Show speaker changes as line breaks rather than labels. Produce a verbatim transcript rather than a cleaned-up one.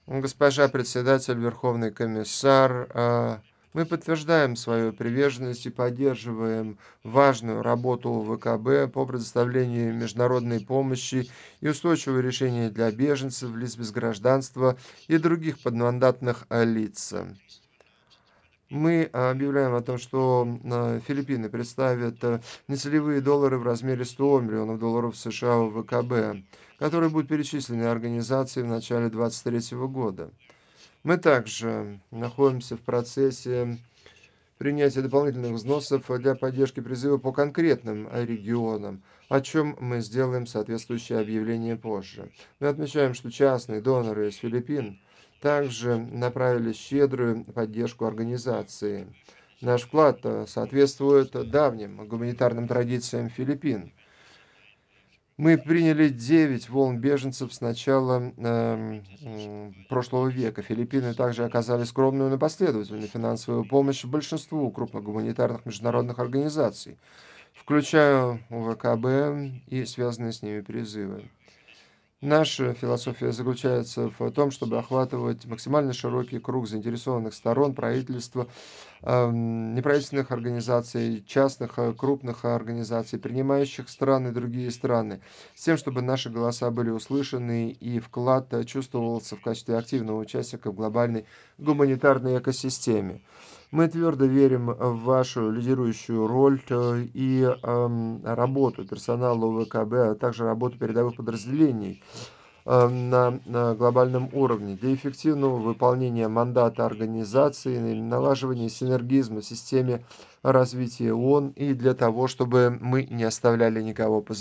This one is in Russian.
Госпожа председатель, Верховный комиссар, а, мы подтверждаем свою приверженность и поддерживаем важную работу В К Б по предоставлению международной помощи и устойчивого решения для беженцев, лиц без гражданства и других подмандатных а, лиц. Мы а, объявляем о том, что м, Филиппины представят э, нецелевые доллары в размере ста миллионов долларов С Ш А в В К Б, которые будут перечислены организации в начале две тысячи двадцать третьего года. Мы также находимся в процессе принятия дополнительных взносов для поддержки призыва по конкретным э, регионам, о чем мы сделаем соответствующее объявление позже. Мы отмечаем, что частные доноры из Филиппин также направили щедрую поддержку организации. Наш вклад э, соответствует давним гуманитарным традициям Филиппин. Мы приняли девять волн беженцев с начала эм, м, прошлого века. Филиппины также оказали скромную, но последовательную финансовую помощь большинству крупных гуманитарных международных организаций, включая В К Б и связанные с ними призывы. Наша философия заключается в том, чтобы охватывать максимально широкий круг заинтересованных сторон, правительства, ам, неправительственных организаций, частных, э, крупных организаций, принимающих стран и другие страны, с тем, чтобы наши голоса были услышаны и вклад э, чувствовался в качестве активного участника в глобальной гуманитарной экосистеме. Мы твердо верим в вашу лидирующую роль э, и ам, работу персонала В К Б, а также работу передовых подразделений э, на, на глобальном уровне для эффективного выполнения мандата организации, налаживания синергизма в системе развития О О Н и для того, чтобы мы не оставляли никого позади.